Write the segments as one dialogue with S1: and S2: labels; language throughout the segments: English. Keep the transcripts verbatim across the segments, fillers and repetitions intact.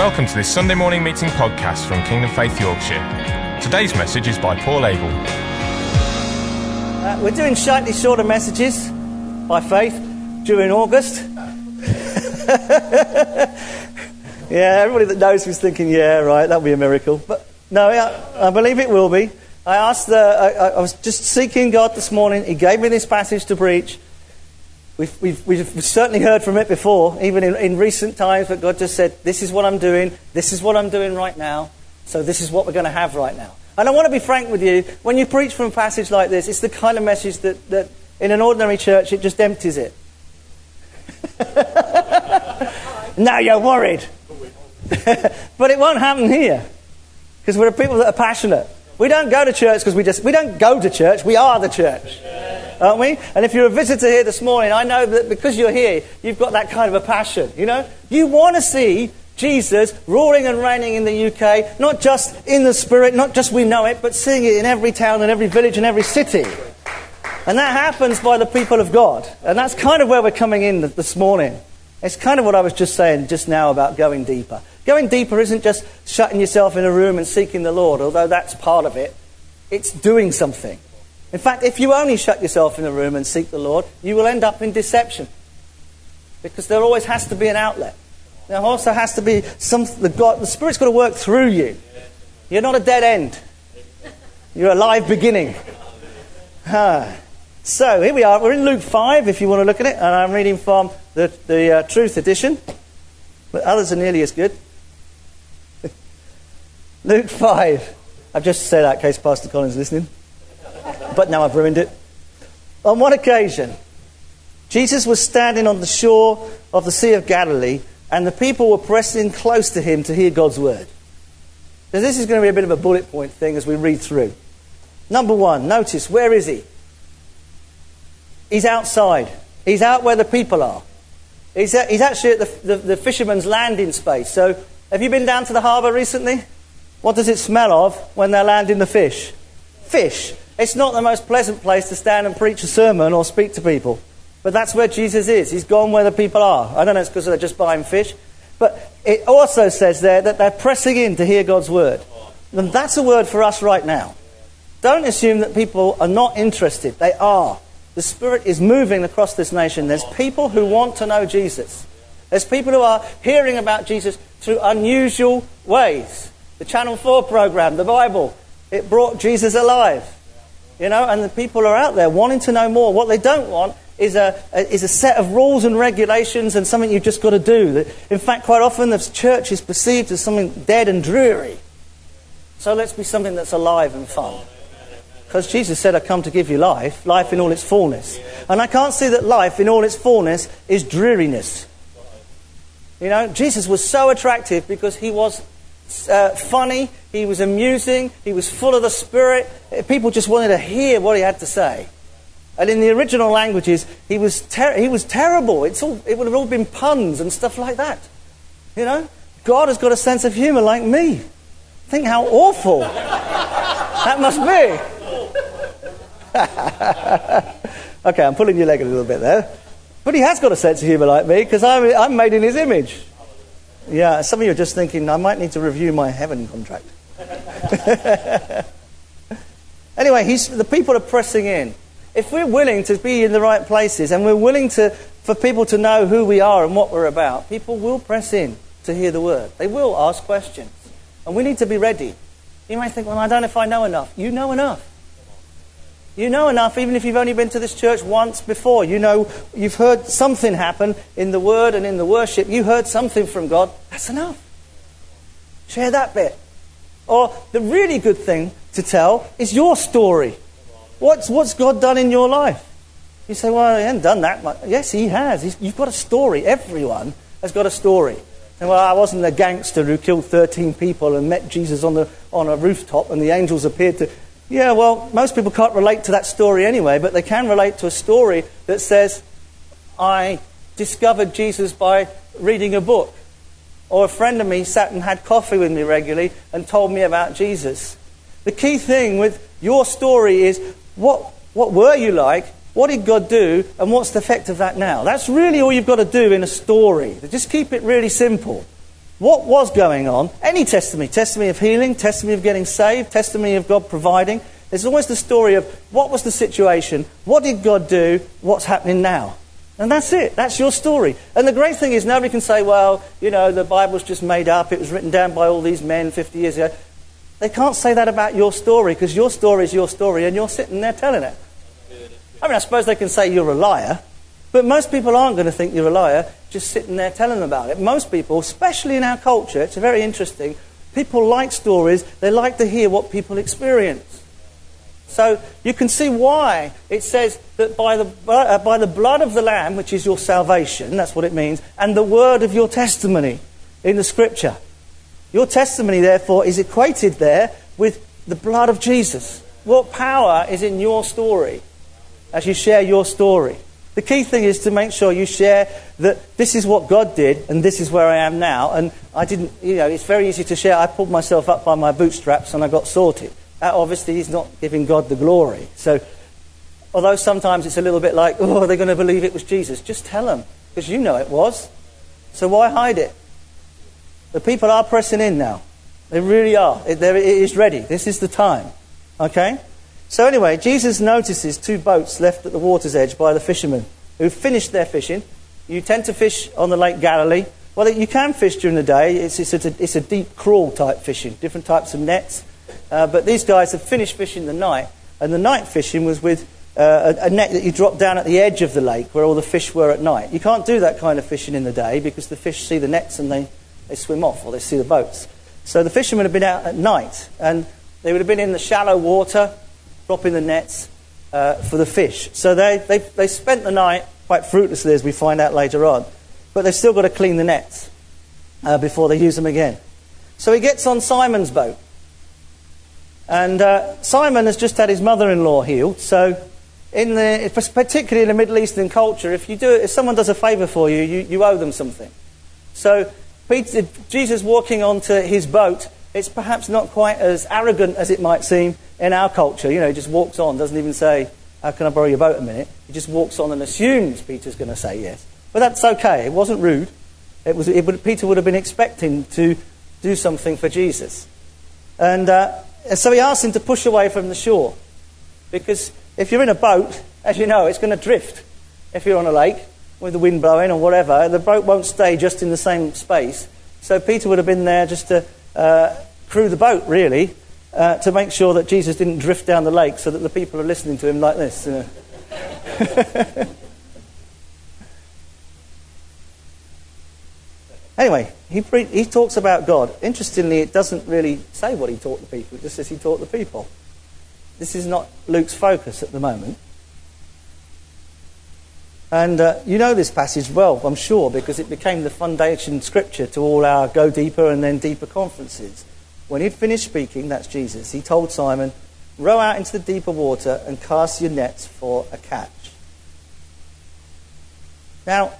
S1: Welcome to this Sunday morning meeting podcast from Kingdom Faith Yorkshire. Today's message is by Paul Abel.
S2: Uh, we're doing slightly shorter messages by faith during August. Yeah, everybody that knows me is thinking, yeah, right, that'll be a miracle. But no, I, I believe it will be. I asked the, I, I was just seeking God this morning. He gave me this passage to preach. We've, we've, we've certainly heard from it before, even in, in recent times, but God just said, this is what I'm doing, this is what I'm doing right now, so this is what we're going to have right now. And I want to be frank with you, when you preach from a passage like this, it's the kind of message that, that in an ordinary church, it just empties it. Now you're worried. But it won't happen here, because we're people that are passionate. We don't go to church because we just, we don't go to church, we are the church. Aren't we? And if you're a visitor here this morning, I know that because you're here, you've got that kind of a passion, you know? You want to see Jesus ruling and reigning in the U K, not just in the spirit, not just we know it, but seeing it in every town and every village and every city. And that happens by the people of God. And that's kind of where we're coming in this morning. It's kind of what I was just saying just now about going deeper. Going deeper isn't just shutting yourself in a room and seeking the Lord, although that's part of it. It's doing something. In fact, if you only shut yourself in a room and seek the Lord, you will end up in deception. Because there always has to be an outlet. There also has to be some, the God, the Spirit's got to work through you. You're not a dead end. You're a live beginning. Ah. So, here we are. We're in Luke five, if you want to look at it. And I'm reading from the, the uh, Truth edition. But others are nearly as good. Luke five. I've just said that in case Pastor Colin's listening. But now I've ruined it. On one occasion, Jesus was standing on the shore of the Sea of Galilee, and the people were pressing close to him to hear God's word. So this is going to be a bit of a bullet point thing as we read through. Number one, notice, where is he? He's outside. He's out where the people are. He's, at, he's actually at the, the, the fisherman's landing space. So, have you been down to the harbour recently? What does it smell of when they're landing the fish? Fish. It's not the most pleasant place to stand and preach a sermon or speak to people. But that's where Jesus is. He's gone where the people are. I don't know, it's because they're just buying fish. But it also says there that they're pressing in to hear God's word. And that's a word for us right now. Don't assume that people are not interested. They are. The Spirit is moving across this nation. There's people who want to know Jesus. There's people who are hearing about Jesus through unusual ways. The Channel four program, the Bible, it brought Jesus alive. You know, and the people are out there wanting to know more. What they don't want is a, a is a set of rules and regulations and something you've just got to do. In fact, quite often the church is perceived as something dead and dreary. So let's be something that's alive and fun. Because Jesus said, I come to give you life, life in all its fullness. And I can't see that life in all its fullness is dreariness. You know, Jesus was so attractive because he was uh, funny, he was amusing, he was full of the Spirit. People just wanted to hear what he had to say. And in the original languages, he was ter- he was terrible. It's all, it would have all been puns and stuff like that. You know, God has got a sense of humour like me. Think how awful that must be. Okay, I'm pulling your leg a little bit there. But he has got a sense of humour like me, because I'm, I'm made in his image. Yeah, some of you are just thinking, I might need to review my heaven contract. Anyway, he's, the people are pressing in. If we're willing to be in the right places, and we're willing to for people to know who we are and what we're about, people will press in to hear the word. They will ask questions. And we need to be ready. You might think, well, I don't know if I know enough. You know enough. You know enough, even if you've only been to this church once before. You know, you've heard something happen in the word and in the worship. You heard something from God. That's enough. Share that bit. Or the really good thing to tell is your story. What's what's God done in your life? You say, well, he hasn't done that much. Yes, he has. He's, you've got a story. Everyone has got a story. And well, I wasn't a gangster who killed thirteen people and met Jesus on the on a rooftop and the angels appeared to... Yeah, well, most people can't relate to that story anyway, but they can relate to a story that says, I discovered Jesus by reading a book. Or a friend of me sat and had coffee with me regularly and told me about Jesus. The key thing with your story is, what what were you like? What did God do? And what's the effect of that now? That's really all you've got to do in a story. Just keep it really simple. what was going on. Any testimony, testimony of healing, testimony of getting saved, testimony of God providing. There's always the story of what was the situation, what did God do, what's happening now. And that's it. That's your story. And the great thing is nobody can say, well, you know, the Bible's just made up. It was written down by all these men fifty years ago. They can't say that about your story because your story is your story and you're sitting there telling it. I mean, I suppose they can say you're a liar, but most people aren't going to think you're a liar just sitting there telling them about it. Most people, especially in our culture, it's very interesting, people like stories. They like to hear what people experience. So you can see why it says that by the, uh, by the blood of the Lamb, which is your salvation, that's what it means, and the word of your testimony in the Scripture. Your testimony, therefore, is equated there with the blood of Jesus. What power is in your story as you share your story? The key thing is to make sure you share that this is what God did and this is where I am now. And I didn't, you know, it's very easy to share. I pulled myself up by my bootstraps and I got sorted. That obviously is not giving God the glory. So, although sometimes it's a little bit like, oh, are they going to believe it was Jesus? Just tell them, because you know it was. So why hide it? The people are pressing in now. They really are. It, it is ready. This is the time. Okay? So anyway, Jesus notices two boats left at the water's edge by the fishermen who finished their fishing. You tend to fish on the Lake Galilee. Well, you can fish during the day. It's, it's, a, it's a deep crawl type fishing, different types of nets. Uh, but these guys have finished fishing the night, and the night fishing was with uh, a, a net that you drop down at the edge of the lake where all the fish were at night. You can't do that kind of fishing in the day because the fish see the nets and they, they swim off, or they see the boats. So the fishermen have been out at night, and they would have been in the shallow water, dropping the nets uh, for the fish. So they, they, they spent the night quite fruitlessly, as we find out later on, but they've still got to clean the nets uh, before they use them again. So he gets on Simon's boat. And uh, Simon has just had his mother-in-law healed. So, in the, particularly in the Middle Eastern culture, if you do, if someone does a favour for you, you, you owe them something. So, Peter, Jesus walking onto his boat, it's perhaps not quite as arrogant as it might seem in our culture. You know, he just walks on, doesn't even say, "How can I borrow your boat a minute?" He just walks on and assumes Peter's going to say yes. But that's okay. It wasn't rude. It was. It would, Peter would have been expecting to do something for Jesus, and. Uh, And so he asks him to push away from the shore. Because if you're in a boat, as you know, it's going to drift. If you're on a lake with the wind blowing or whatever, the boat won't stay just in the same space. So Peter would have been there just to uh, crew the boat, really, uh, to make sure that Jesus didn't drift down the lake so that the people are listening to him like this. You know. Anyway, he, pre- he talks about God. Interestingly, it doesn't really say what he taught the people. It just says he taught the people. This is not Luke's focus at the moment. And uh, you know this passage well, I'm sure, because it became the foundation scripture to all our Go Deeper and then Deeper conferences. When he'd finished speaking, that's Jesus, he told Simon, row out into the deeper water and cast your nets for a catch. Now...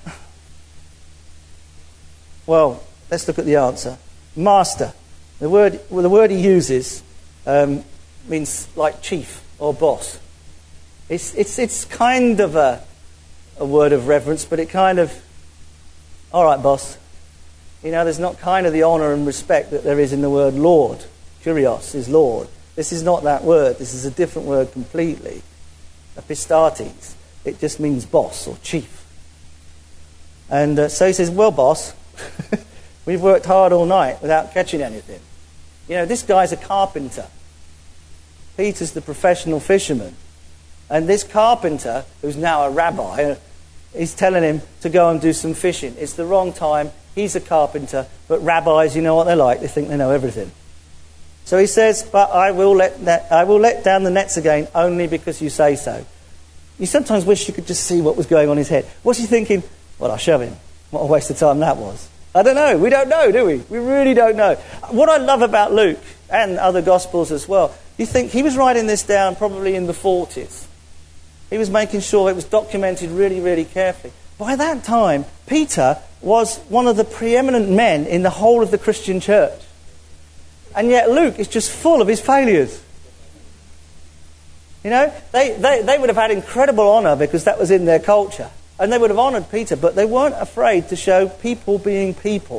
S2: Well, let's look at the answer. Master. The word, well, the word he uses um, means like chief or boss. It's it's it's kind of a a word of reverence, but it kind of, all right, boss. You know, there's not kind of the honour and respect that there is in the word Lord. Kyrios is Lord. This is not that word. This is a different word completely. Epistates. It just means boss or chief. And uh, so he says, well, boss, we've worked hard all night without catching anything. You know, this guy's a carpenter. Peter's the professional fisherman. And this carpenter, who's now a rabbi, is telling him to go and do some fishing. It's the wrong time. He's a carpenter. But rabbis, you know what they're like. They think they know everything. So he says, but I will let net, I will let down the nets again only because you say so. You sometimes wish you could just see what was going on in his head. What's he thinking? Well, I'll show him. What a waste of time that was. I don't know. We don't know, do we? We really don't know. What I love about Luke and other Gospels as well, you think he was writing this down probably in the forties. He was making sure it was documented really, really carefully. By that time, Peter was one of the preeminent men in the whole of the Christian church. And yet Luke is just full of his failures. You know, they, they, they would have had incredible honour because that was in their culture. And they would have honoured Peter, but they weren't afraid to show people being people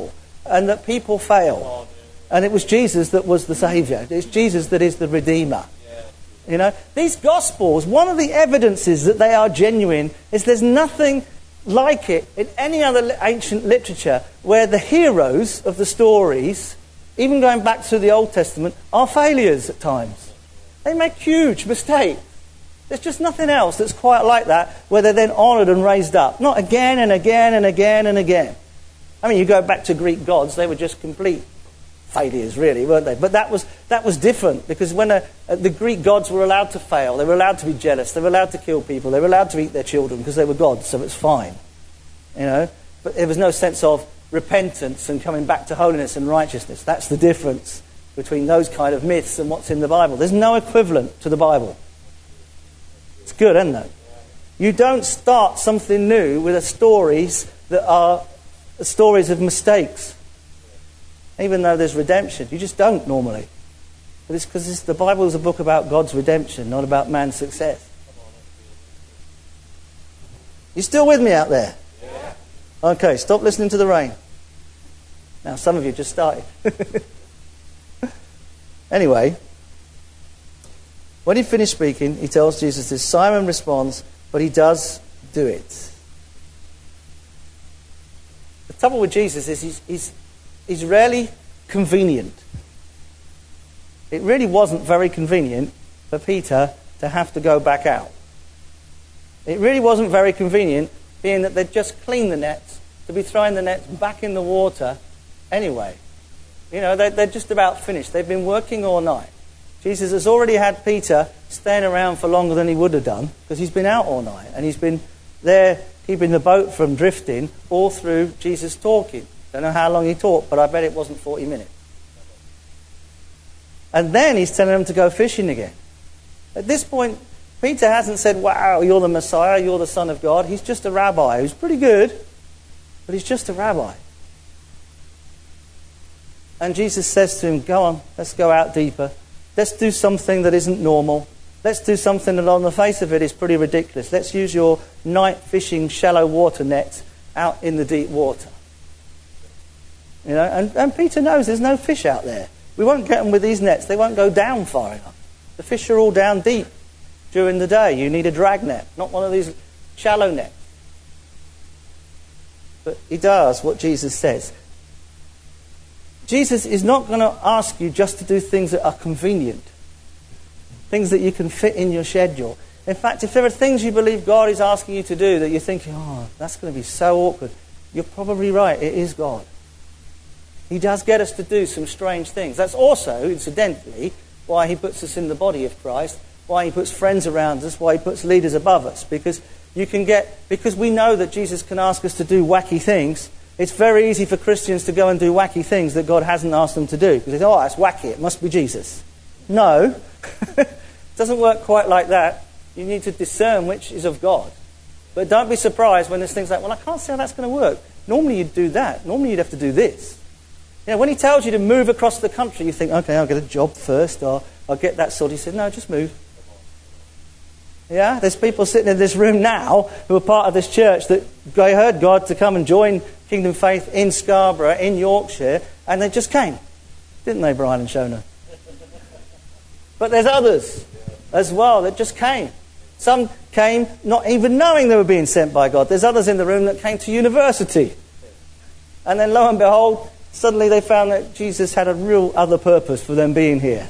S2: and that people fail. And it was Jesus that was the Saviour. It's Jesus that is the Redeemer. You know, these Gospels, one of the evidences that they are genuine is there's nothing like it in any other ancient literature where the heroes of the stories, even going back to the Old Testament, are failures at times. They make huge mistakes. There's just nothing else that's quite like that where they're then honoured and raised up. Not again and again and again and again. I mean, you go back to Greek gods, they were just complete failures, really, weren't they? But that was that was different, because when a, a, the Greek gods were allowed to fail, they were allowed to be jealous, they were allowed to kill people, they were allowed to eat their children because they were gods, so it's fine. You know, but there was no sense of repentance and coming back to holiness and righteousness. That's the difference between those kind of myths and what's in the Bible. There's no equivalent to the Bible. It's good, isn't it? You don't start something new with the stories that are the stories of mistakes. Even though there's redemption, you just don't normally. But it's because the Bible is a book about God's redemption, not about man's success. You still with me out there? Yeah. Okay, stop listening to the rain. Now, some of you just started. Anyway, when he finished speaking, he tells Jesus this. Simon responds, but he does do it. The trouble with Jesus is he's, he's, he's rarely convenient. It really wasn't very convenient for Peter to have to go back out. It really wasn't very convenient, being that they'd just cleaned the nets, to be throwing the nets back in the water anyway. You know, they're, they're just about finished. They've been working all night. Jesus has already had Peter staying around for longer than he would have done, because he's been out all night, and he's been there keeping the boat from drifting all through Jesus talking. Don't know how long he talked, but I bet it wasn't forty minutes. And then he's telling them to go fishing again. At this point, Peter hasn't said, wow, you're the Messiah, you're the Son of God. He's just a rabbi who's pretty good, but he's just a rabbi. And Jesus says to him, go on, let's go out deeper. Let's do something that isn't normal. Let's do something that on the face of it is pretty ridiculous. Let's use your night fishing shallow water nets out in the deep water. You know, and, and Peter knows there's no fish out there. We won't get them with these nets. They won't go down far enough. The fish are all down deep during the day. You need a drag net, not one of these shallow nets. But he does what Jesus says. Jesus is not going to ask you just to do things that are convenient, things that you can fit in your schedule. In fact, if there are things you believe God is asking you to do that you're thinking, oh, that's going to be so awkward, you're probably right, it is God. He does get us to do some strange things. That's also, incidentally, why he puts us in the body of Christ, why he puts friends around us, why he puts leaders above us. Because you can get, because we know that Jesus can ask us to do wacky things. It's very easy for Christians to go and do wacky things that God hasn't asked them to do. Because they say, oh, that's wacky, it must be Jesus. No, it doesn't work quite like that. You need to discern which is of God. But don't be surprised when there's things like, well, I can't see how that's going to work. Normally you'd do that. Normally you'd have to do this. You know, when he tells you to move across the country, you think, okay, I'll get a job first, or I'll get that sort. He said, no, just move. Yeah, there's people sitting in this room now who are part of this church that they heard God to come and join Kingdom Faith in Scarborough, in Yorkshire, and they just came. Didn't they, Brian and Shona? But there's others as well that just came. Some came not even knowing they were being sent by God. There's others in the room that came to university. And then lo and behold, suddenly they found that Jesus had a real other purpose for them being here.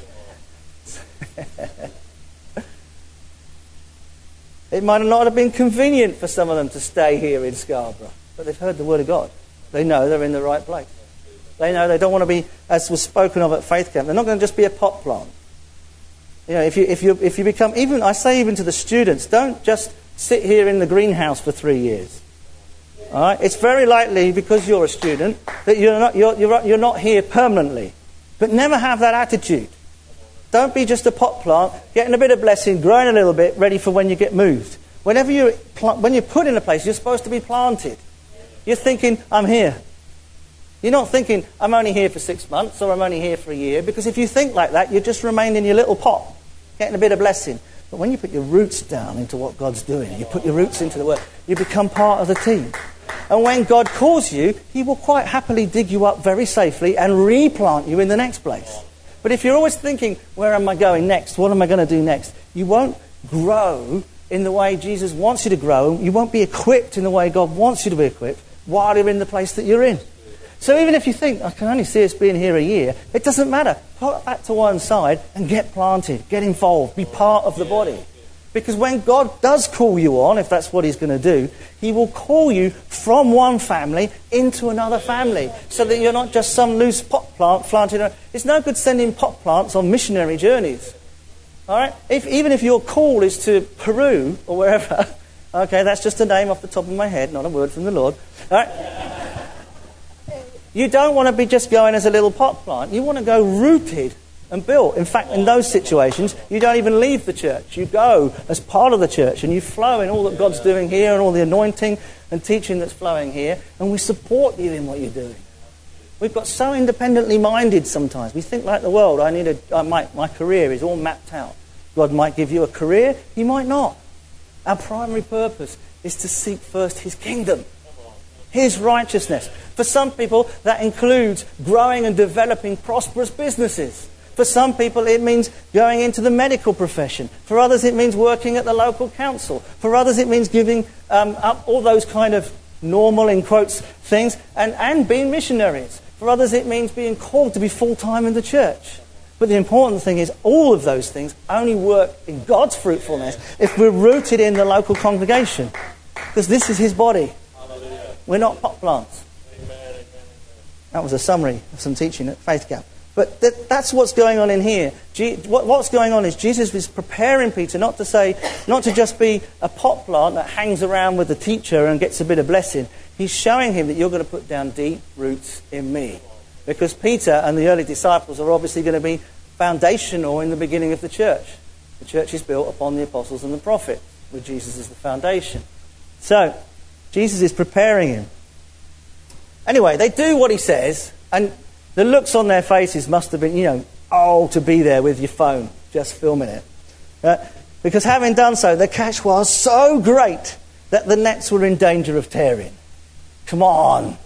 S2: It might not have been convenient for some of them to stay here in Scarborough, but they've heard the word of God. They know they're in the right place. They know they don't want to be, as was spoken of at Faith Camp, they're not going to just be a pot plant. You know, if you if you if you become, even I say even to the students, don't just sit here in the greenhouse for three years. All right? It's very likely, because you're a student, that you're not you're you're, you're not here permanently. But never have that attitude. Don't be just a pot plant, getting a bit of blessing, growing a little bit, ready for when you get moved. Whenever you pl- when you're put in a place, you're supposed to be planted. You're thinking, I'm here. You're not thinking, I'm only here for six months or I'm only here for a year. Because if you think like that, you just remain in your little pot, getting a bit of blessing. But when you put your roots down into what God's doing, you put your roots into the work, you become part of the team. And when God calls you, he will quite happily dig you up very safely and replant you in the next place. But if you're always thinking, where am I going next? What am I going to do next? You won't grow in the way Jesus wants you to grow. You won't be equipped in the way God wants you to be equipped while you're in the place that you're in. So even if you think, I can only see us being here a year, it doesn't matter. Put that to one side and get planted, get involved, be part of the body. Because when God does call you on, if that's what he's going to do, he will call you from one family into another family, so that you're not just some loose pot plant planted. It's no good sending pot plants on missionary journeys. All right? If, even if your call is to Peru or wherever, okay, that's just a name off the top of my head, not a word from the Lord. All right? You don't want to be just going as a little pot plant. You want to go rooted and built. In fact, in those situations, you don't even leave the church. You go as part of the church and you flow in all that God's doing here and all the anointing and teaching that's flowing here, and we support you in what you're doing. We've got so independently minded sometimes. We think like the world. I need a, uh, my, my career is all mapped out. God might give you a career, he might not. Our primary purpose is to seek first his kingdom, his righteousness. For some people, that includes growing and developing prosperous businesses. For some people, it means going into the medical profession. For others, it means working at the local council. For others, it means giving um, up all those kind of normal, in quotes, things, and, and being missionaries. For others, it means being called to be full-time in the church. But the important thing is all of those things only work in God's fruitfulness if we're rooted in the local congregation. Because this is his body. Hallelujah. We're not pot plants. Amen. That was a summary of some teaching at Faith Gap. But th- that's what's going on in here. G- what, what's going on is Jesus is preparing Peter not to say, not to just be a pot plant that hangs around with the teacher and gets a bit of blessing. He's showing him that you're going to put down deep roots in me. Because Peter and the early disciples are obviously going to be foundational in the beginning of the church. The church is built upon the apostles and the prophets, with Jesus as the foundation. So, Jesus is preparing him. Anyway, they do what he says, and the looks on their faces must have been, you know, oh, to be there with your phone, just filming it. Uh, because having done so, the catch was so great that the nets were in danger of tearing. Come on.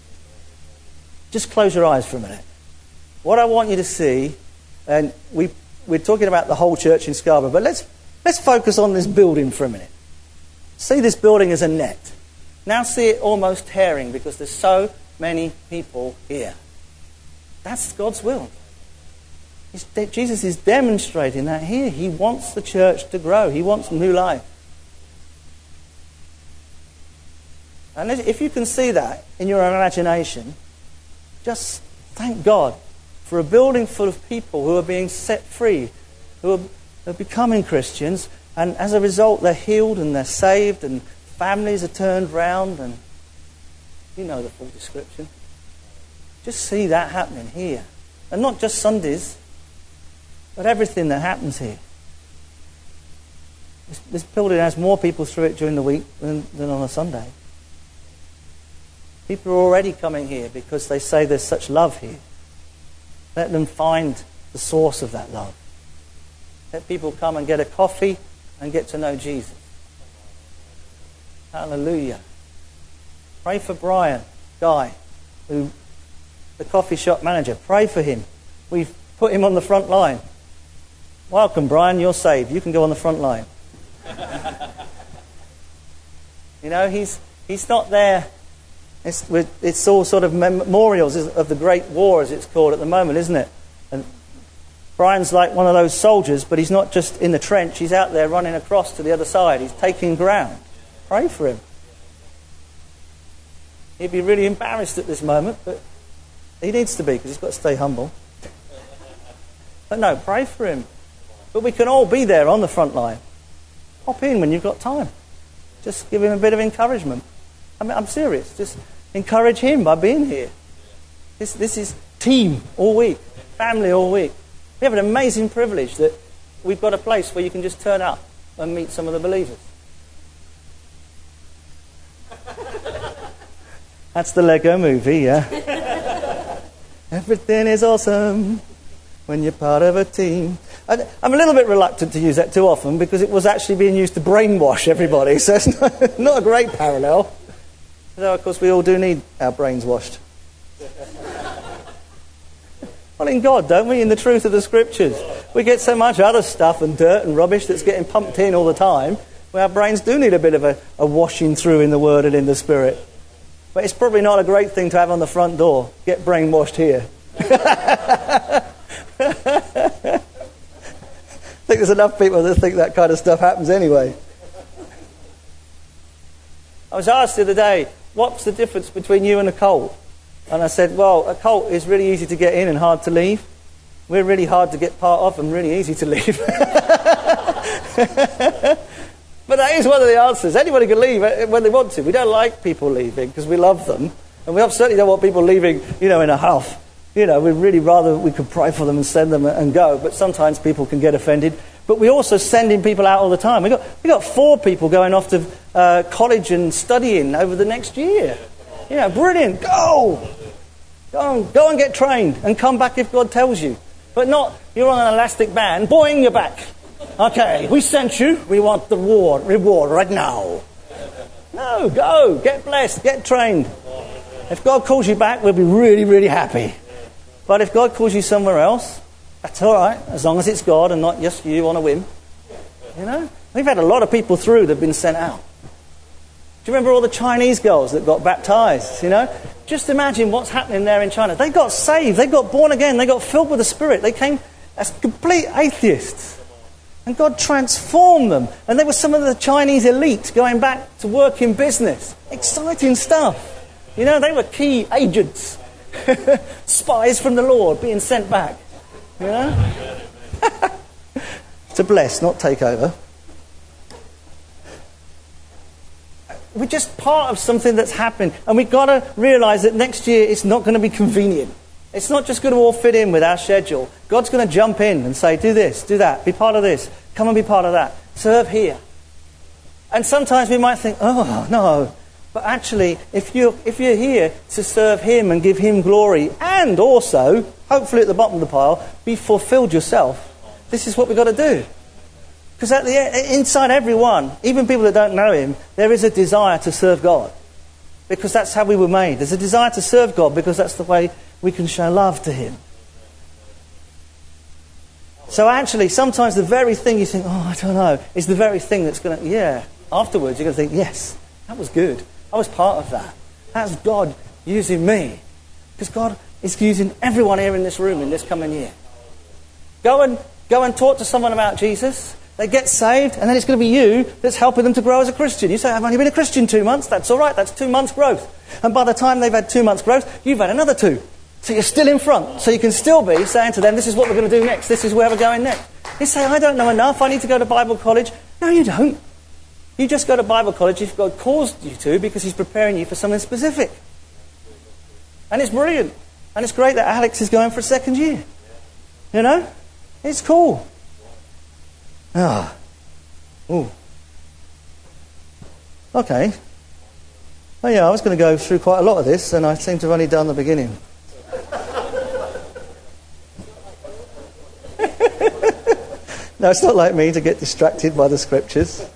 S2: Just close your eyes for a minute. What I want you to see, and we, we're talking about the whole church in Scarborough, but let's, let's focus on this building for a minute. See this building as a net. Now see it almost tearing because there's so many people here. That's God's will. He's, Jesus is demonstrating that here. He wants the church to grow. He wants new life. And if you can see that in your imagination, just thank God for a building full of people who are being set free, who are, are becoming Christians, and as a result they're healed and they're saved and families are turned round, and you know the full description. Just see that happening here. And not just Sundays, but everything that happens here. This, this building has more people through it during the week than, than on a Sunday. People are already coming here because they say there's such love here. Let them find the source of that love. Let people come and get a coffee and get to know Jesus. Hallelujah. Pray for Brian, Guy, who the coffee shop manager. Pray for him. We've put him on the front line. Welcome, Brian. You're saved. You can go on the front line. You know, he's he's not there. It's, it's all sort of memorials of the Great War, as it's called at the moment, isn't it? And Brian's like one of those soldiers, but he's not just in the trench. He's out there running across to the other side. He's taking ground. Pray for him. He'd be really embarrassed at this moment, but he needs to be because he's got to stay humble. But no, pray for him. But we can all be there on the front line. Pop in when you've got time. Just give him a bit of encouragement. I mean, I'm serious. Just encourage him by being here. This, this is team all week, family all week. We have an amazing privilege that we've got a place where you can just turn up and meet some of the believers. That's the Lego movie, yeah. Everything is awesome when you're part of a team. I, I'm a little bit reluctant to use that too often because it was actually being used to brainwash everybody, so it's not, not a great parallel. So, of course, we all do need our brains washed. Well, in God, don't we? In the truth of the Scriptures. We get so much other stuff and dirt and rubbish that's getting pumped in all the time, where our brains do need a bit of a, a washing through in the Word and in the Spirit. But it's probably not a great thing to have on the front door. Get brainwashed here. I think there's enough people that think that kind of stuff happens anyway. I was asked the other day, what's the difference between you and a cult? And I said, well, a cult is really easy to get in and hard to leave. We're really hard to get part of and really easy to leave. But that is one of the answers. Anybody can leave when they want to. We don't like people leaving because we love them. And we certainly don't want people leaving, you know, in a huff. You know, we'd really rather we could pray for them and send them and go. But sometimes people can get offended. But we're also sending people out all the time. We got we got four people going off to uh, college and studying over the next year. Yeah, brilliant. Go! Go and, go and get trained and come back if God tells you. But not, you're on an elastic band, boing, you're back. Okay, we sent you. We want the reward, reward right now. No, go. Get blessed. Get trained. If God calls you back, we'll be really, really happy. But if God calls you somewhere else, that's all right, as long as it's God and not just you on a whim. You know? We've had a lot of people through that have been sent out. Do you remember all the Chinese girls that got baptized, you know? Just imagine what's happening there in China. They got saved, they got born again, they got filled with the Spirit. They came as complete atheists. And God transformed them. And they were some of the Chinese elite going back to work in business. Exciting stuff. You know, they were key agents. Spies from the Lord being sent back. You know? To bless, not take over. We're just part of something that's happened. And we've got to realise that next year it's not going to be convenient. It's not just going to all fit in with our schedule. God's going to jump in and say, do this, do that, be part of this, come and be part of that, serve here. And sometimes we might think, oh, no. But actually, if you're, if you're here to serve Him and give Him glory, and also, hopefully at the bottom of the pile, be fulfilled yourself, this is what we've got to do. Because at the inside everyone, even people that don't know Him, there is a desire to serve God. Because that's how we were made. There's a desire to serve God because that's the way we can show love to Him. So actually, sometimes the very thing you think, oh, I don't know, is the very thing that's going to, yeah, afterwards you're going to think, yes, that was good. I was part of that. That's God using me. Because God is using everyone here in this room in this coming year. Go and, go and talk to someone about Jesus. They get saved, and then it's going to be you that's helping them to grow as a Christian. You say, I've only been a Christian two months. That's all right. That's two months growth. And by the time they've had two months growth, you've had another two. So you're still in front. So you can still be saying to them, this is what we're going to do next. This is where we're going next. You say, I don't know enough. I need to go to Bible college. No, you don't. You just go to Bible college if God calls you to because He's preparing you for something specific. And it's brilliant. And it's great that Alex is going for a second year. You know? It's cool. Ah. Ooh. Okay. Oh yeah, I was going to go through quite a lot of this, and I seem to have only done the beginning. No, it's not like me to get distracted by the Scriptures.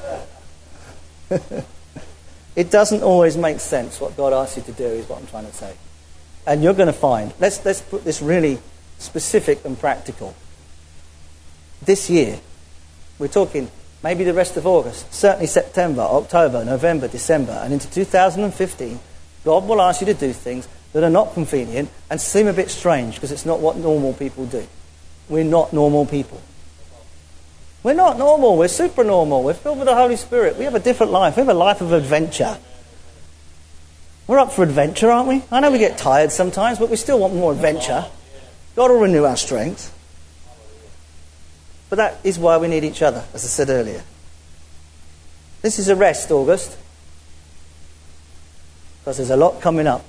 S2: It doesn't always make sense what God asks you to do, is what I'm trying to say. And you're going to find, let's let's put this really specific and practical. This year, we're talking maybe the rest of August, certainly September, October, November, December, and into two thousand fifteen, God will ask you to do things that are not convenient and seem a bit strange because it's not what normal people do. We're not normal people. We're not normal. We're super normal. We're filled with the Holy Spirit. We have a different life. We have a life of adventure. We're up for adventure, aren't we? I know we get tired sometimes, but we still want more adventure. God will renew our strength. But that is why we need each other, as I said earlier. This is a rest, August. Because there's a lot coming up.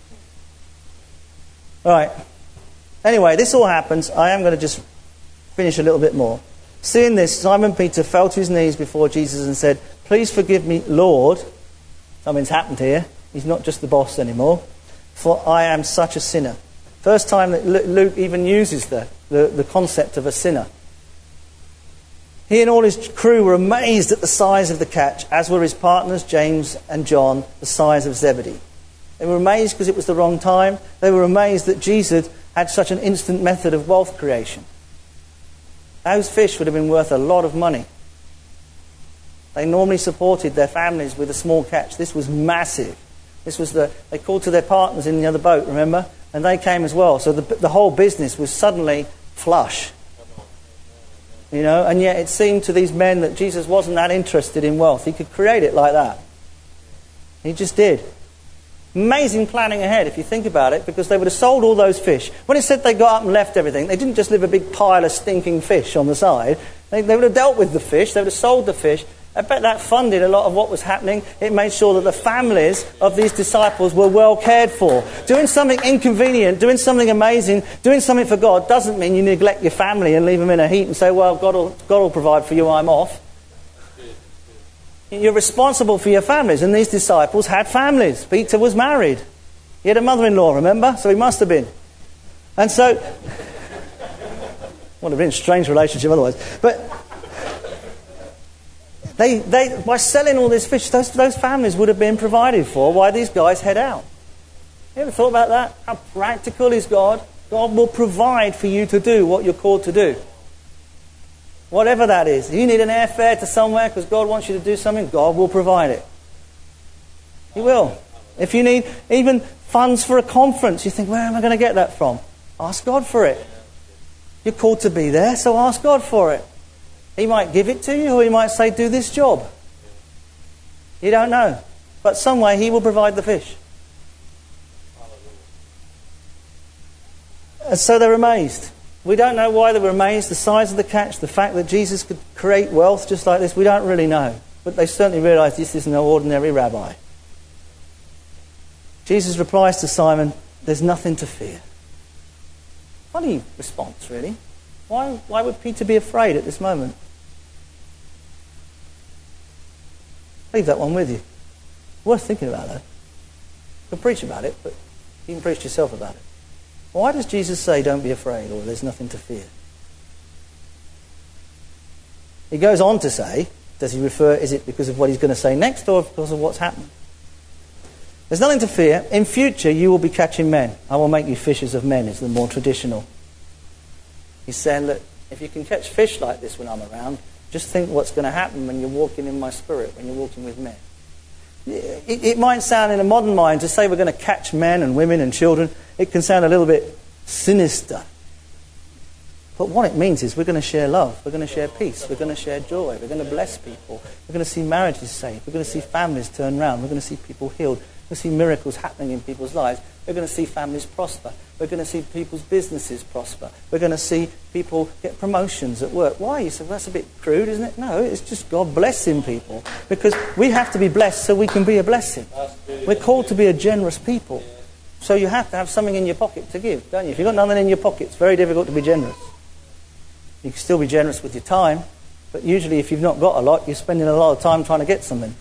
S2: All right. Anyway, this all happens. I am going to just finish a little bit more. Seeing this, Simon Peter fell to his knees before Jesus and said, "Please forgive me, Lord." Something's happened here. He's not just the boss anymore. "For I am such a sinner." First time that Luke even uses the, the, the concept of a sinner. He and all his crew were amazed at the size of the catch, as were his partners, James and John, the size of Zebedee. They were amazed because it was the wrong time. They were amazed that Jesus had such an instant method of wealth creation. Those fish would have been worth a lot of money. They normally supported their families with a small catch. This was massive. This was the, they called to their partners in the other boat, remember? And they came as well. So the, the whole business was suddenly flush. You know, and yet it seemed to these men that Jesus wasn't that interested in wealth. He could create it like that. He just did. Amazing planning ahead, if you think about it, because they would have sold all those fish. When it said they got up and left everything, they didn't just leave a big pile of stinking fish on the side. They, they would have dealt with the fish. They would have sold the fish. I bet that funded a lot of what was happening. It made sure that the families of these disciples were well cared for. Doing something inconvenient, doing something amazing, doing something for God doesn't mean you neglect your family and leave them in a heap and say, well, God will, God will provide for you, I'm off. You're responsible for your families, and these disciples had families. Peter was married. He had a mother-in-law, remember? So he must have been. And so, would have been a strange relationship otherwise. But They, they, by selling all this fish, those, those families would have been provided for while these guys head out. You ever thought about that? How practical is God? God will provide for you to do what you're called to do. Whatever that is. You need an airfare to somewhere because God wants you to do something, God will provide it. He will. If you need even funds for a conference, you think, where am I going to get that from? Ask God for it. You're called to be there, so ask God for it. He might give it to you, or he might say, do this job. You don't know. But some way he will provide the fish. And so they're amazed. We don't know why they were amazed. The size of the catch, the fact that Jesus could create wealth just like this, we don't really know. But they certainly realised this is no ordinary rabbi. Jesus replies to Simon, there's nothing to fear. Funny response, really. Why, why would Peter be afraid at this moment? Leave that one with you. Worth thinking about that. You can preach about it, but you can preach to yourself about it. Why does Jesus say, don't be afraid, or there's nothing to fear? He goes on to say, does he refer, is it because of what he's going to say next, or because of what's happened? There's nothing to fear. In future, you will be catching men. I will make you fishers of men, is the more traditional. He's saying that if you can catch fish like this when I'm around, just think what's going to happen when you're walking in my spirit, when you're walking with men. It, it might sound in a modern mind to say we're going to catch men and women and children. It can sound a little bit sinister. But what it means is we're going to share love. We're going to share peace. We're going to share joy. We're going to bless people. We're going to see marriages saved. We're going to see families turn around. We're going to see people healed. We're going to see miracles happening in people's lives. We're going to see families prosper. We're going to see people's businesses prosper. We're going to see people get promotions at work. Why? You say, well, that's a bit crude, isn't it? No, it's just God blessing people. Because we have to be blessed so we can be a blessing. We're called to be a generous people. So you have to have something in your pocket to give, don't you? If you've got nothing in your pocket, it's very difficult to be generous. You can still be generous with your time, but usually if you've not got a lot, you're spending a lot of time trying to get something.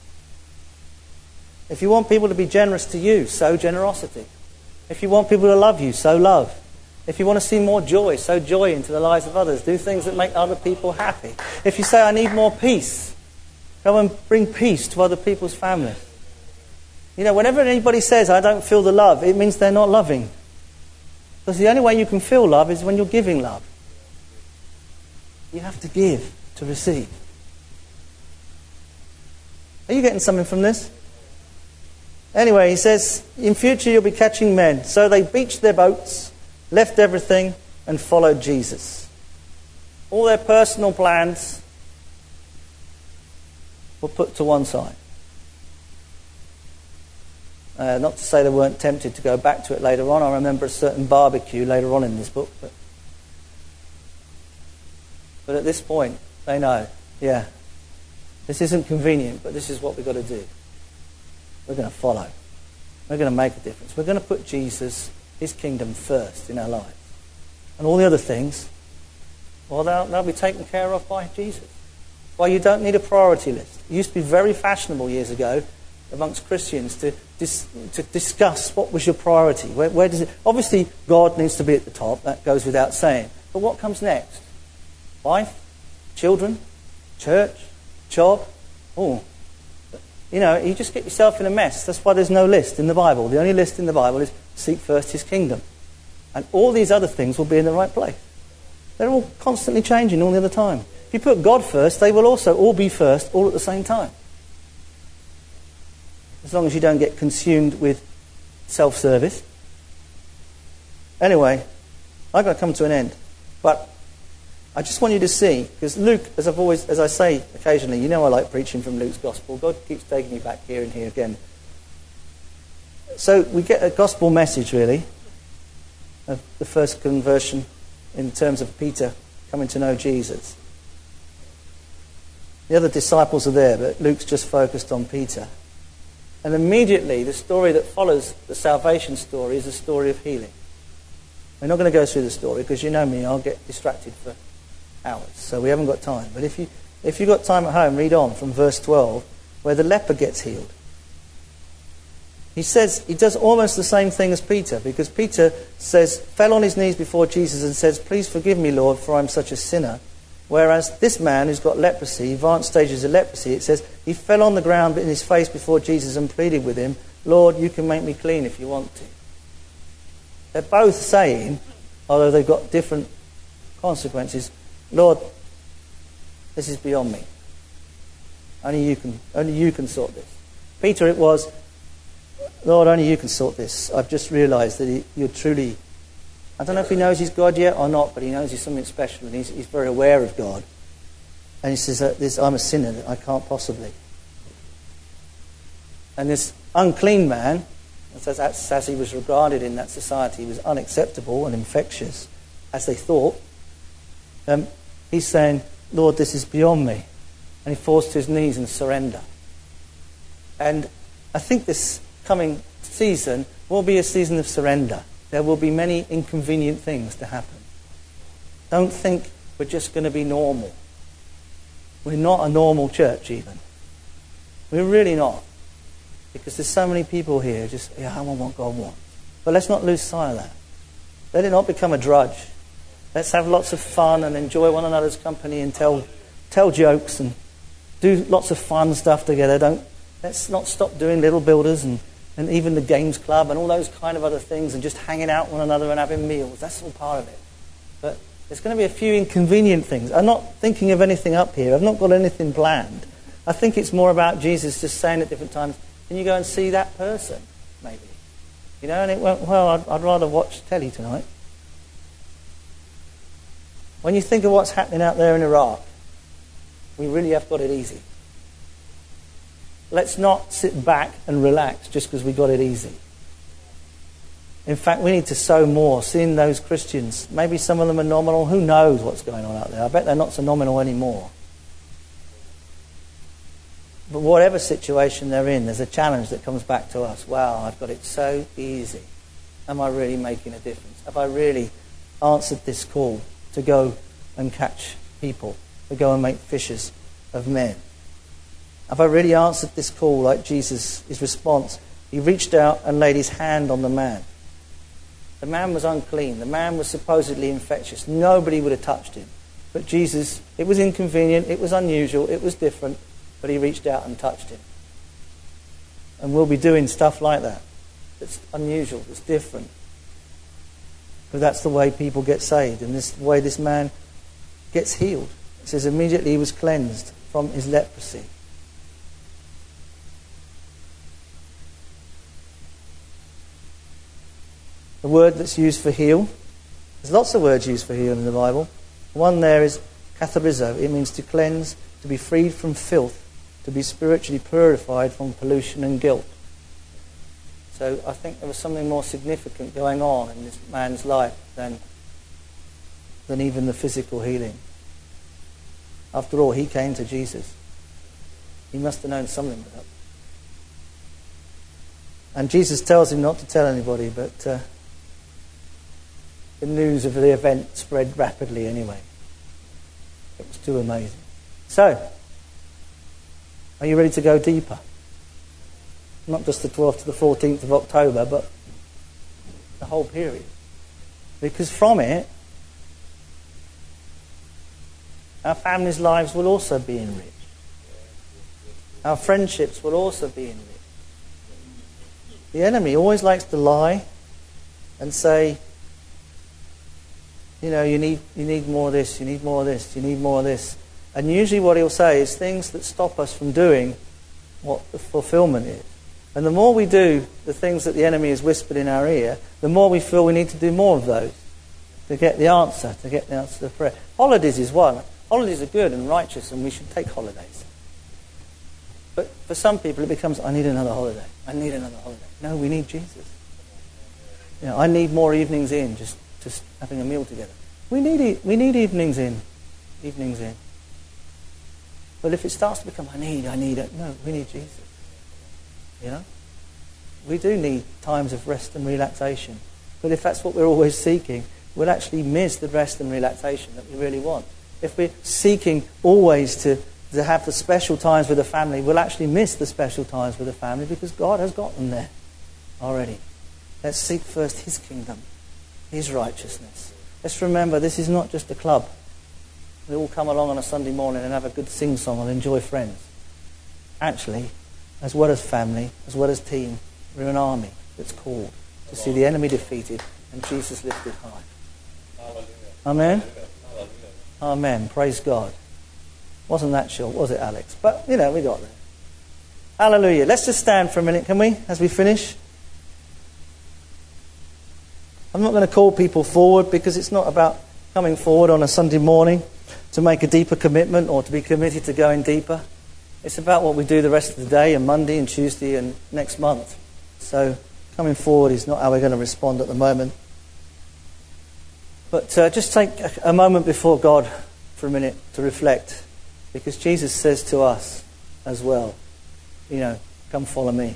S2: If you want people to be generous to you, sow generosity. If you want people to love you, sow love. If you want to see more joy, sow joy into the lives of others. Do things that make other people happy. If you say, I need more peace, go and bring peace to other people's families. You know, whenever anybody says, I don't feel the love, it means they're not loving. Because the only way you can feel love is when you're giving love. You have to give to receive. Are you getting something from this? Anyway, he says, in future you'll be catching men. So they beached their boats, left everything, and followed Jesus. All their personal plans were put to one side. Uh, not to say they weren't tempted to go back to it later on. I remember a certain barbecue later on in this book. But, but at this point, they know, yeah, this isn't convenient, but this is what we've got to do. We're going to follow. We're going to make a difference. We're going to put Jesus, his kingdom, first in our lives. And all the other things, well, they'll, they'll be taken care of by Jesus. Well, you don't need a priority list. It used to be very fashionable years ago amongst Christians to dis, to discuss what was your priority. Where, where does it? Obviously, God needs to be at the top. That goes without saying. But what comes next? Wife? children, church, job. Oh, you know, you just get yourself in a mess. That's why there's no list in the Bible. The only list in the Bible is seek first his kingdom. And all these other things will be in the right place. They're all constantly changing all the other time. If you put God first, they will also all be first all at the same time. As long as you don't get consumed with self-service. Anyway, I've got to come to an end. But I just want you to see, because Luke, as I've always, as I say occasionally, you know I like preaching from Luke's gospel. God keeps taking me back here and here again. So we get a gospel message, really, of the first conversion in terms of Peter coming to know Jesus. The other disciples are there, but Luke's just focused on Peter. And immediately, the story that follows the salvation story is the story of healing. We're not going to go through the story, because you know me, I'll get distracted for hours. So we haven't got time. But if, you, if you've got time at home, read on from verse twelve, where the leper gets healed. He says, he does almost the same thing as Peter, because Peter says, fell on his knees before Jesus and says, please forgive me, Lord, for I'm such a sinner. Whereas this man who's got leprosy, advanced stages of leprosy, it says he fell on the ground in his face before Jesus and pleaded with him, Lord, you can make me clean if you want to. They're both saying, although they've got different consequences, Lord, this is beyond me. Only you can, only you can sort this. Peter, it was, Lord, only you can sort this. I've just realised that he, you're truly... I don't know if he knows he's God yet or not, but he knows he's something special, and he's, he's very aware of God. And he says, that this, I'm a sinner, that I can't possibly. And this unclean man, as, as, as he was regarded in that society, he was unacceptable and infectious, as they thought. Um, he's saying, Lord, this is beyond me. And he falls to his knees and surrender. And I think this coming season will be a season of surrender. There will be many inconvenient things to happen. Don't think we're just going to be normal. We're not a normal church even. We're really not. Because there's so many people here just, yeah, I want what God wants. But let's not lose sight of that. Let it not become a drudge. Let's have lots of fun and enjoy one another's company and tell tell jokes and do lots of fun stuff together. Don't let's not stop doing Little Builders and and even the games club and all those kind of other things and just hanging out with one another and having meals. That's all part of it. But there's going to be a few inconvenient things. I'm not thinking of anything up here. I've not got anything planned. I think it's more about Jesus just saying at different times, can you go and see that person, maybe? You know, and it went, well, I'd, I'd rather watch telly tonight. When you think of what's happening out there in Iraq, we really have got it easy. Let's not sit back and relax just because we got it easy. In fact, we need to sow more, seeing those Christians. Maybe some of them are nominal. Who knows what's going on out there? I bet they're not so nominal anymore. But whatever situation they're in, there's a challenge that comes back to us. Wow, I've got it so easy. Am I really making a difference? Have I really answered this call to go and catch people, to go and make fishers of men? Have I really answered this call like Jesus, his response? He reached out and laid his hand on the man. The man was unclean. The man was supposedly infectious. Nobody would have touched him. But Jesus, it was inconvenient, it was unusual, it was different, but he reached out and touched him. And we'll be doing stuff like that. It's unusual, it's different. But that's the way people get saved, and this the way this man gets healed. It says immediately he was cleansed from his leprosy. The word that's used for heal, there's lots of words used for heal in the Bible. One there is katharizo. It means to cleanse, to be freed from filth, to be spiritually purified from pollution and guilt. So I think there was something more significant going on in this man's life than, than even the physical healing. After all, he came to Jesus. He must have known something about it. And Jesus tells him not to tell anybody, but uh, the news of the event spread rapidly anyway. It was too amazing. So, are you ready to go deeper? Not just the twelfth to the fourteenth of October, but the whole period. Because from it, our families' lives will also be enriched. Our friendships will also be enriched. The enemy always likes to lie and say, you know, you need you need more of this, you need more of this, you need more of this. And usually what he'll say is things that stop us from doing what the fulfillment is. And the more we do the things that the enemy has whispered in our ear, the more we feel we need to do more of those to get the answer, to get the answer to the prayer. Holidays is one. Holidays are good and righteous, and we should take holidays. But for some people it becomes, I need another holiday. I need another holiday. No, we need Jesus. You know, I need more evenings in, just, just having a meal together. We need e- we need evenings in. Evenings in. But if it starts to become, I need, I need it. No, we need Jesus. You know? We do need times of rest and relaxation. But if that's what we're always seeking, we'll actually miss the rest and relaxation that we really want. If we're seeking always to, to have the special times with the family, we'll actually miss the special times with the family because God has got them there already. Let's seek first His kingdom, His righteousness. Let's remember this is not just a club. We all come along on a Sunday morning and have a good sing-song and enjoy friends. Actually, as well as family, as well as team, we're an army that's called to see the enemy defeated and Jesus lifted high. Hallelujah. Amen? Hallelujah. Amen. Praise God. Wasn't that short, was it, Alex? But, you know, we got there. Hallelujah. Let's just stand for a minute, can we, as we finish? I'm not going to call people forward because it's not about coming forward on a Sunday morning to make a deeper commitment or to be committed to going deeper. It's about what we do the rest of the day and Monday and Tuesday and next month. So coming forward is not how we're going to respond at the moment. But uh, just take a, a moment before God for a minute to reflect, because Jesus says to us as well, you know, come follow me.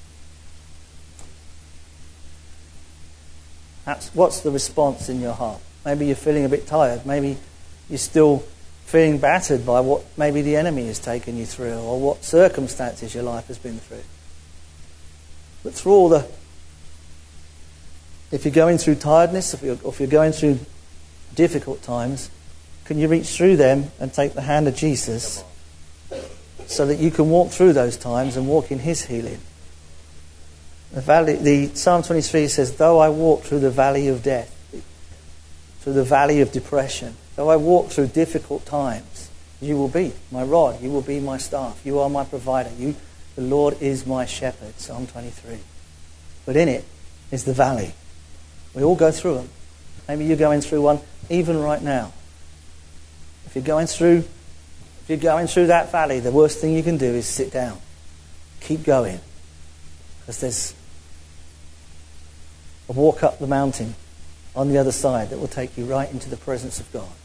S2: That's, what's the response in your heart? Maybe you're feeling a bit tired. Maybe you're still feeling battered by what maybe the enemy has taken you through or what circumstances your life has been through. But through all the... If you're going through tiredness, if you're, or if you're going through difficult times, can you reach through them and take the hand of Jesus so that you can walk through those times and walk in His healing? The valley, the Psalm twenty-three says, though I walk through the valley of death, through the valley of depression, though I walk through difficult times, you will be my rod, you will be my staff, you are my provider, you, the Lord is my shepherd, Psalm twenty-three. But in it is the valley. We all go through them. Maybe you're going through one even right now. If you're going through, if you're going through that valley, the worst thing you can do is sit down. Keep going. Because there's a walk up the mountain on the other side that will take you right into the presence of God.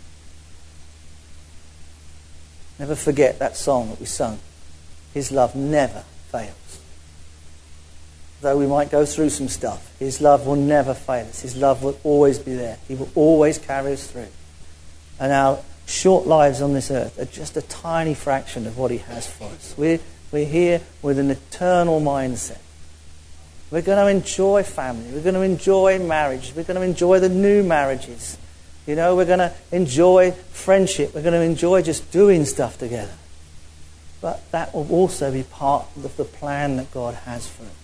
S2: Never forget that song that we sung. His love never fails. Though we might go through some stuff, His love will never fail us. His love will always be there. He will always carry us through. And our short lives on this earth are just a tiny fraction of what He has for us. We're, we're here with an eternal mindset. We're going to enjoy family. We're going to enjoy marriage. We're going to enjoy the new marriages. You know, we're going to enjoy friendship. We're going to enjoy just doing stuff together. But that will also be part of the plan that God has for us.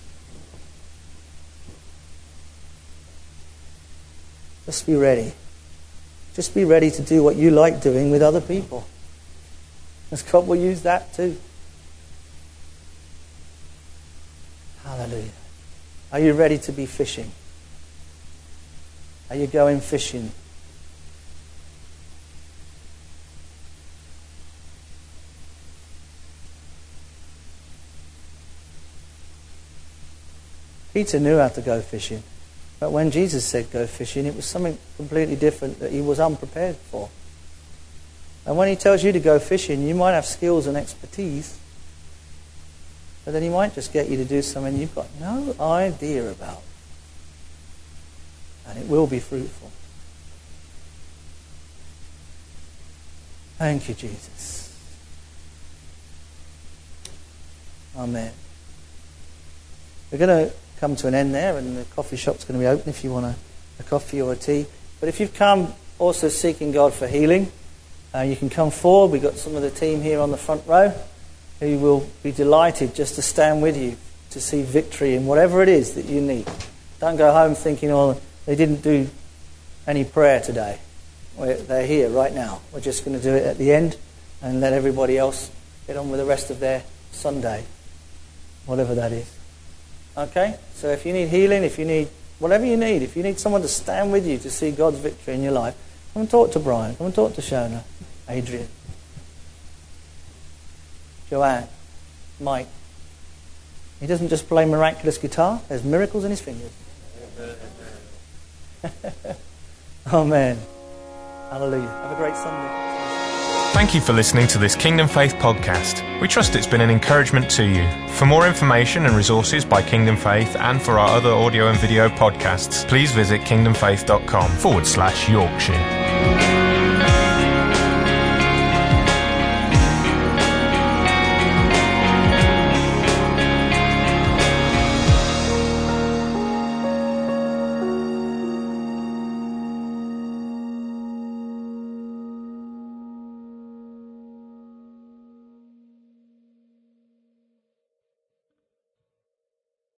S2: Just be ready. Just be ready to do what you like doing with other people. Because God will use that too. Hallelujah. Are you ready to be fishing? Are you going fishing? Peter knew how to go fishing. But when Jesus said go fishing, it was something completely different that he was unprepared for. And when He tells you to go fishing, you might have skills and expertise, but then He might just get you to do something you've got no idea about. And it will be fruitful. Thank you, Jesus. Amen. We're going to come to an end there, and the coffee shop's going to be open if you want a, a coffee or a tea. But if you've come also seeking God for healing, uh, you can come forward. We've got some of the team here on the front row who will be delighted just to stand with you to see victory in whatever it is that you need. Don't go home thinking, oh, they didn't do any prayer today. We're, they're here right now. We're just going to do it at the end and let everybody else get on with the rest of their Sunday, whatever that is. Okay? So if you need healing, if you need whatever you need, if you need someone to stand with you to see God's victory in your life, come and talk to Brian. Come and talk to Shona, Adrian, Joanne, Mike. He doesn't just play miraculous guitar. There's miracles in his fingers. Amen. Hallelujah. Have a great Sunday.
S1: Thank you for listening to this Kingdom Faith podcast. We trust it's been an encouragement to you. For more information and resources by Kingdom Faith and for our other audio and video podcasts, please visit kingdomfaith.com forward slash Yorkshire.